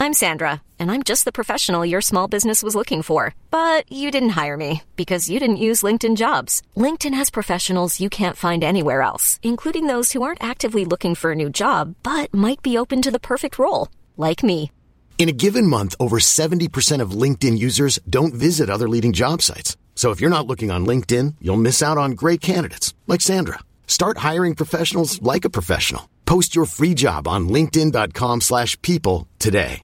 I'm Sandra, and I'm just the professional your small business was looking for. But you didn't hire me because you didn't use LinkedIn Jobs. LinkedIn has professionals you can't find anywhere else, including those who aren't actively looking for a new job, but might be open to the perfect role, like me. In a given month, over 70% of LinkedIn users don't visit other leading job sites. So if you're not looking on LinkedIn, you'll miss out on great candidates like Sandra. Start hiring professionals like a professional. Post your free job on linkedin.com/people today.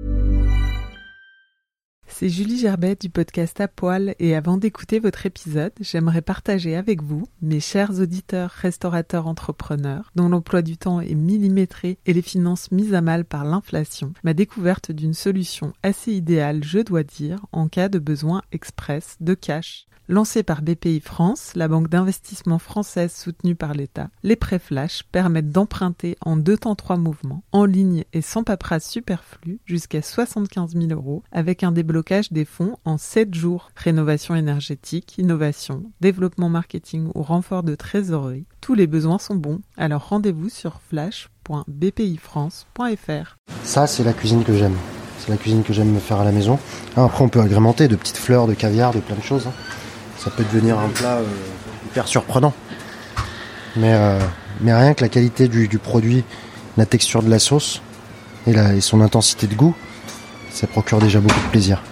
C'est Julie Gerbet du podcast À Poil et avant d'écouter votre épisode, j'aimerais partager avec vous, mes chers auditeurs, restaurateurs, entrepreneurs, dont l'emploi du temps est millimétré et les finances mises à mal par l'inflation, ma découverte d'une solution assez idéale, je dois dire, en cas de besoin express de cash. Lancée par BPI France, la banque d'investissement française soutenue par l'État, les prêts flash permettent d'emprunter en 2 temps 3 mouvements, en ligne et sans paperasse superflue, jusqu'à 75 000 € avec un déblocage des fonds en 7 jours. Rénovation énergétique, innovation, développement marketing ou renfort de trésorerie, tous les besoins sont bons, alors rendez-vous sur flash.bpifrance.fr. Ça, c'est la cuisine que j'aime. C'est la cuisine que j'aime me faire à la maison. Après, on peut agrémenter de petites fleurs, de caviar, de plein de choses. Ça peut devenir un plat hyper surprenant. Mais rien que la qualité du produit, la texture de la sauce et son intensité de goût, ça procure déjà beaucoup de plaisir.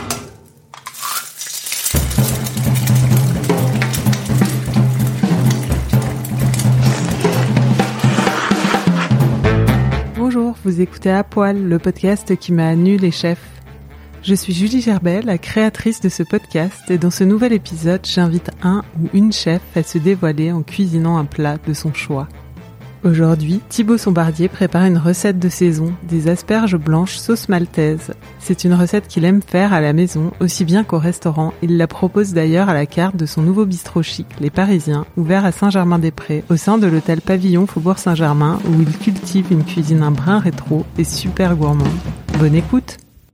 Bonjour, vous écoutez À Poil, le podcast qui m'a nu les chefs. Je suis Julie Gerbet, la créatrice de ce podcast, et dans ce nouvel épisode, j'invite un ou une chef à se dévoiler en cuisinant un plat de son choix. Aujourd'hui, Thibaut Sombardier prépare une recette de saison, des asperges blanches sauce maltaise. C'est une recette qu'il aime faire à la maison, aussi bien qu'au restaurant. Il la propose d'ailleurs à la carte de son nouveau bistrot chic, Les Parisiens, ouvert à Saint-Germain-des-Prés, au sein de l'hôtel Pavillon Faubourg Saint-Germain, où il cultive une cuisine un brin rétro et super gourmande. Bonne écoute!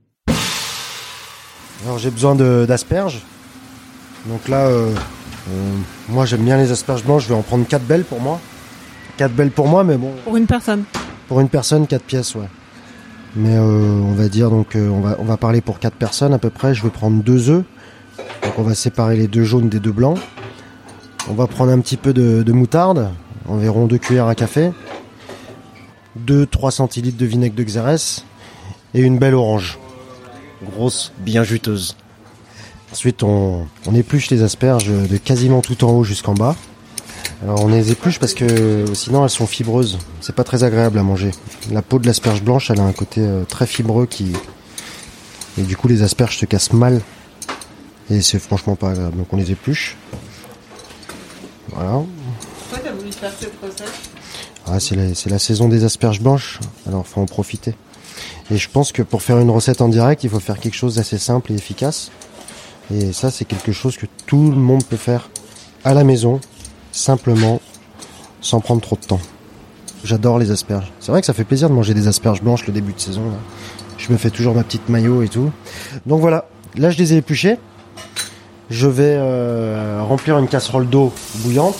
Alors j'ai besoin d'asperges. Donc là, moi j'aime bien les asperges blanches, je vais en prendre 4 belles pour moi. 4 belles pour moi, mais bon... Pour une personne. Pour une personne, 4 pièces, ouais. Mais on va dire, donc on va parler pour 4 personnes à peu près. Je vais prendre 2 œufs. Donc on va séparer les 2 jaunes des 2 blancs. On va prendre un petit peu de moutarde, environ 2 cuillères à café. 2-3 centilitres de vinaigre de Xérès. Et une belle orange. Grosse, bien juteuse. Ensuite, on épluche les asperges de quasiment tout en haut jusqu'en bas. Alors on les épluche parce que sinon elles sont fibreuses. C'est pas très agréable à manger. La peau de l'asperge blanche, elle a un côté très fibreux et du coup les asperges se cassent mal. Et c'est franchement pas agréable. Donc on les épluche. Voilà. Pourquoi t'as voulu faire cette recette ? C'est la saison des asperges blanches. Alors faut en profiter. Et je pense que pour faire une recette en direct, il faut faire quelque chose d'assez simple et efficace. Et ça, c'est quelque chose que tout le monde peut faire à la maison, simplement, sans prendre trop de temps. J'adore les asperges. C'est vrai que ça fait plaisir de manger des asperges blanches le début de saison, là. Je me fais toujours ma petite mayo et tout. Donc voilà, là je les ai épluchés. Je vais remplir une casserole d'eau bouillante.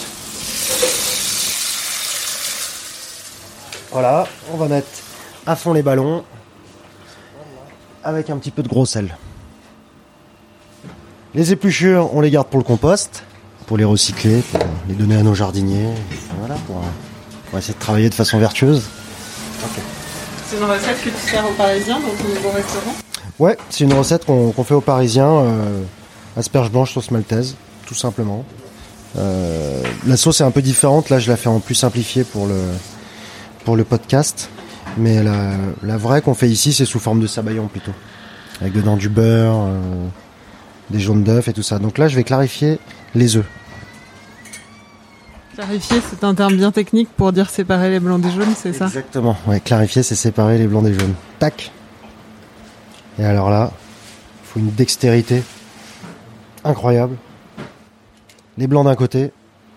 Voilà, on va mettre à fond les ballons. Avec un petit peu de gros sel. Les épluchures, on les garde pour le compost, pour les recycler, pour les donner à nos jardiniers. Voilà, pour essayer de travailler de façon vertueuse. Okay. C'est une recette que tu sers aux Parisiens dans ton nouveau restaurant ? Ouais, c'est une recette qu'on fait aux Parisiens, asperges blanches sauce maltaise, tout simplement. La sauce est un peu différente, là je la fais en plus simplifiée pour le podcast. Mais la vraie qu'on fait ici, c'est sous forme de sabayon plutôt. Avec dedans du beurre, des jaunes d'œufs et tout ça. Donc là, je vais clarifier les œufs. Clarifier, c'est un terme bien technique pour dire séparer les blancs des jaunes, c'est ça ? Exactement. Ouais, clarifier, c'est séparer les blancs des jaunes. Tac. Et alors là, il faut une dextérité incroyable. Les blancs d'un côté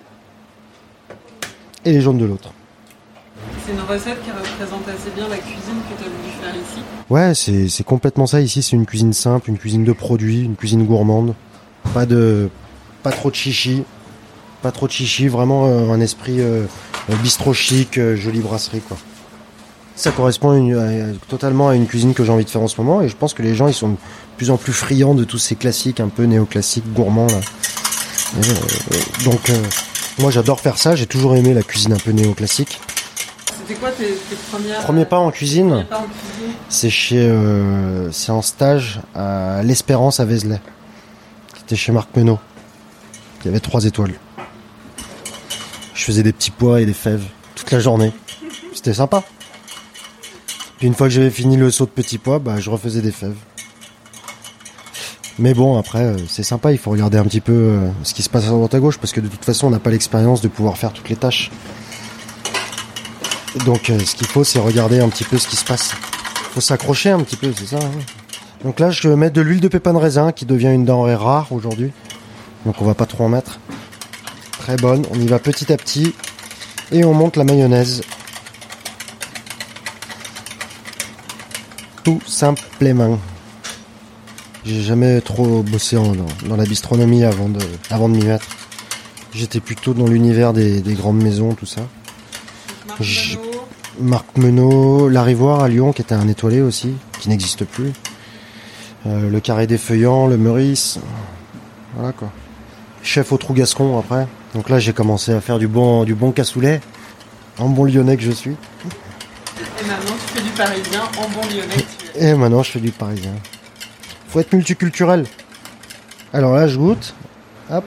et les jaunes de l'autre. C'est une recette qui représente assez bien la cuisine que tu as voulu faire ici. Ouais, c'est complètement ça. Ici, c'est une cuisine simple, une cuisine de produits, une cuisine gourmande. Pas trop de chichi. Vraiment un esprit bistrot chic, jolie brasserie, quoi. Ça correspond totalement à une cuisine que j'ai envie de faire en ce moment, et je pense que les gens ils sont de plus en plus friands de tous ces classiques un peu néoclassiques, gourmands là. Donc moi j'adore faire ça, j'ai toujours aimé la cuisine un peu néoclassique. C'était quoi tes premiers pas en cuisine? C'est c'est en stage à l'Espérance à Vézelay. C'était chez Marc Menot. Il y avait 3 étoiles. Je faisais des petits pois et des fèves toute la journée. C'était sympa. Puis une fois que j'avais fini le saut de petits pois, je refaisais des fèves. Mais bon, après, c'est sympa, il faut regarder un petit peu ce qui se passe à droite à gauche, parce que de toute façon, on n'a pas l'expérience de pouvoir faire toutes les tâches. Donc, ce qu'il faut, c'est regarder un petit peu ce qui se passe. Il faut s'accrocher un petit peu, c'est ça. Hein. Donc là, je vais mettre de l'huile de pépin de raisin, qui devient une denrée rare aujourd'hui. Donc, on va pas trop en mettre. Très bonne, on y va petit à petit. Et on monte la mayonnaise. Tout simplement. J'ai jamais trop bossé dans la bistronomie avant de m'y mettre. J'étais plutôt dans l'univers des grandes maisons, tout ça. Marc Menot, l'Arivoire à Lyon, qui était un étoilé aussi, qui n'existe plus. Le Carré des Feuillants, le Meurice. Voilà quoi. Chef au Trou-Gascon après. Donc là j'ai commencé à faire du bon cassoulet. En bon lyonnais que je suis. Et maintenant tu fais du parisien en bon lyonnais. Et maintenant je fais du parisien. Faut être multiculturel. Alors là je goûte. Hop.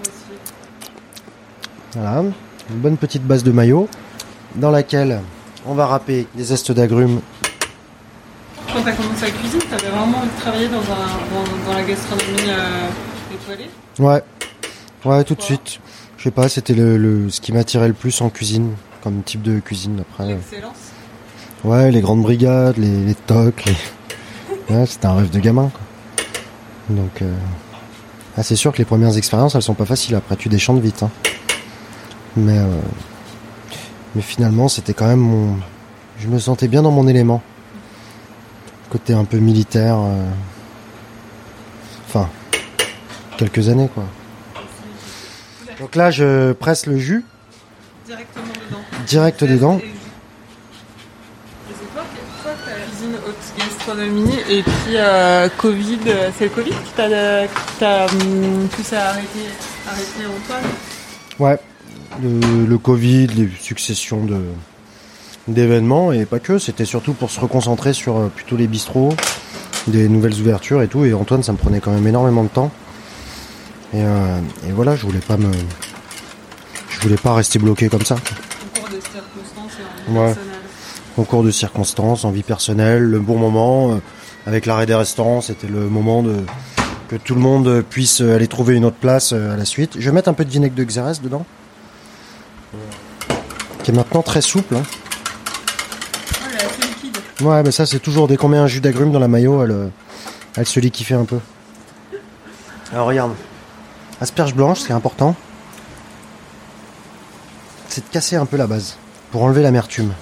Voilà. Une bonne petite base de mayo. Dans laquelle on va râper des zestes d'agrumes. Quand tu as commencé la cuisine, tu avais vraiment envie de travailler dans la gastronomie étoilée? Ouais, tout de suite. Je sais pas, c'était ce qui m'attirait le plus en cuisine, comme type de cuisine après. L'excellence? Ouais, les grandes brigades, les tocs, ouais, c'était un rêve de gamin, quoi. Donc, c'est sûr que les premières expériences, elles sont pas faciles. Après, tu déchantes vite, hein. Mais finalement, c'était quand même je me sentais bien dans mon élément. Côté un peu militaire. Enfin, quelques années, quoi. Donc là, je presse le jus. Directement dedans. Direct dedans. Et c'est toi qui as la cuisine haute gastronomie et puis Covid, c'est le Covid qui t'a poussé à arrêter Antoine? Ouais, le Covid, les successions d'événements et pas que, c'était surtout pour se reconcentrer sur plutôt les bistrots, des nouvelles ouvertures et tout, et Antoine ça me prenait quand même énormément de temps. Et voilà, je voulais pas rester bloqué comme ça. Concours de circonstances et en vie personnelle. Concours de circonstances, en vie personnelle, le bon moment, avec l'arrêt des restaurants, c'était le moment que tout le monde puisse aller trouver une autre place à la suite. Je vais mettre un peu de vinaigre de Xérès dedans, qui est maintenant très souple. Hein. Oh, elle est assez liquide. Ouais, mais ça c'est toujours, dès qu'on met un jus d'agrumes dans la mayo, elle se liquifie un peu. Alors regarde. Asperge blanche, ce qui est important, c'est de casser un peu la base pour enlever l'amertume.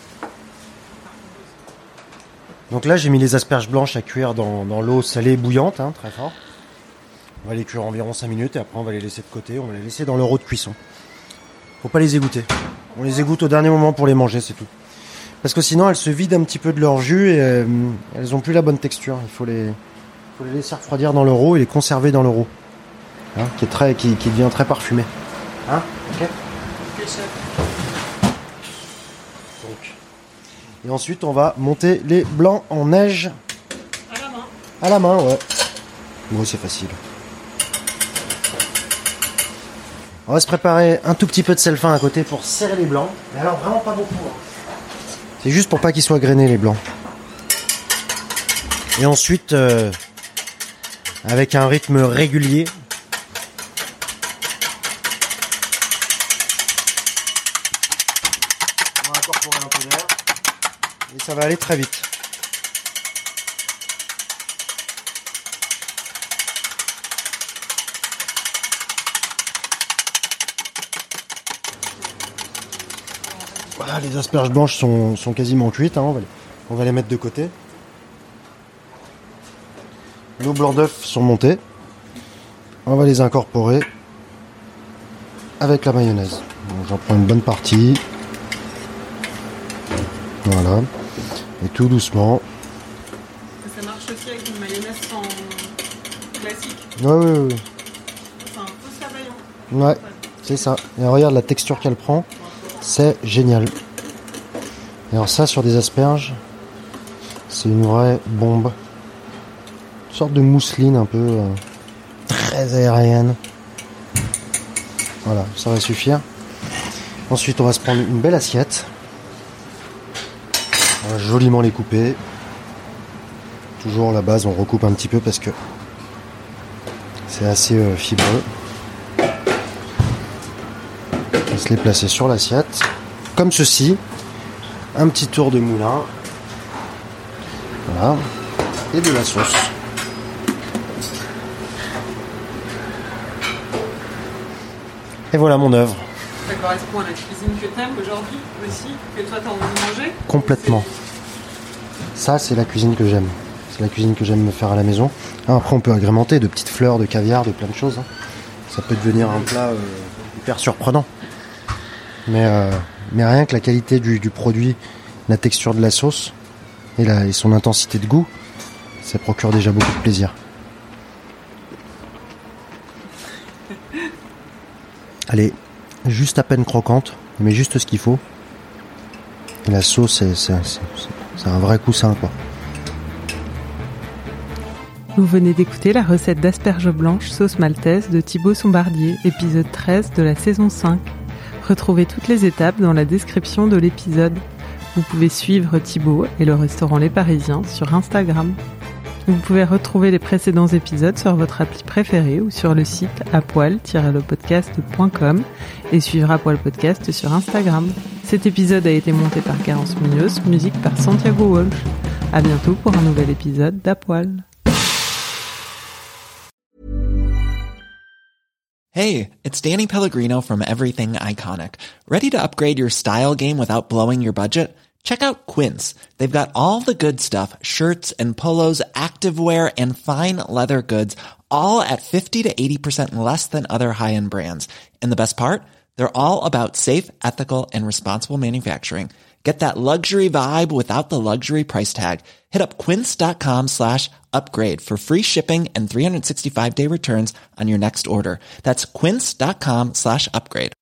Donc là, j'ai mis les asperges blanches à cuire dans l'eau salée bouillante, hein, très fort. On va les cuire environ 5 minutes et après on va les laisser de côté. On va les laisser dans leur eau de cuisson. Faut pas les égoutter. On les égoutte au dernier moment pour les manger, c'est tout. Parce que sinon, elles se vident un petit peu de leur jus et elles ont plus la bonne texture. Il faut les laisser refroidir dans leur eau et les conserver dans leur eau. Hein, qui devient très parfumé. Hein, ok. Ok, chef. Donc. Et ensuite, on va monter les blancs en neige. À la main. À la main, ouais. Bon, c'est facile. On va se préparer un tout petit peu de sel fin à côté pour serrer les blancs. Mais alors, vraiment pas beaucoup. Hein. C'est juste pour pas qu'ils soient grainés, les blancs. Et ensuite, avec un rythme régulier, on va incorporer un peu d'air. Et ça va aller très vite. Voilà, les asperges blanches sont quasiment cuites, hein, on va les mettre de côté. Nos blancs d'œufs sont montés. On va les incorporer avec la mayonnaise. Bon, j'en prends une bonne partie. Voilà. Et tout doucement. Ça marche aussi avec une mayonnaise sans classique. Ouais. C'est un peu savoyant. Ouais, c'est ça. Et regarde la texture qu'elle prend. C'est génial. Et alors ça, sur des asperges, c'est une vraie bombe. Une sorte de mousseline un peu très aérienne. Voilà, ça va suffire. Ensuite, on va se prendre une belle assiette. On va joliment les couper. Toujours la base, on recoupe un petit peu parce que c'est assez fibreux. On va se les placer sur l'assiette. Comme ceci. Un petit tour de moulin. Voilà. Et de la sauce. Et voilà mon œuvre. Ça correspond à la cuisine que t'aimes aujourd'hui aussi, que toi t'as envie de manger? Complètement. Ça, c'est la cuisine que j'aime. C'est la cuisine que j'aime me faire à la maison. Après, on peut agrémenter de petites fleurs, de caviar, de plein de choses. Ça peut devenir un plat hyper surprenant. Mais rien que la qualité du produit, la texture de la sauce et son intensité de goût, ça procure déjà beaucoup de plaisir. Elle est juste à peine croquante, mais juste ce qu'il faut. Et la sauce, c'est un vrai coussin, quoi. Vous venez d'écouter la recette d'asperges blanches sauce maltaise de Thibaut Sombardier, épisode 13 de la saison 5. Retrouvez toutes les étapes dans la description de l'épisode. Vous pouvez suivre Thibaut et le restaurant Les Parisiens sur Instagram. Vous pouvez retrouver les précédents épisodes sur votre appli préférée ou sur le site apoil-lepodcast.com et suivre Apoil Podcast sur Instagram. Cet épisode a été monté par Garance Munoz, musique par Santiago Walsh. À bientôt pour un nouvel épisode d'Apoil. Hey, it's Danny Pellegrino from Everything Iconic. Ready to upgrade your style game without blowing your budget? Check out Quince. They've got all the good stuff, shirts and polos, activewear, and fine leather goods, all at 50 to 80% less than other high-end brands. And the best part? They're all about safe, ethical, and responsible manufacturing. Get that luxury vibe without the luxury price tag. Hit up quince.com/upgrade for free shipping and 365-day returns on your next order. That's quince.com/upgrade.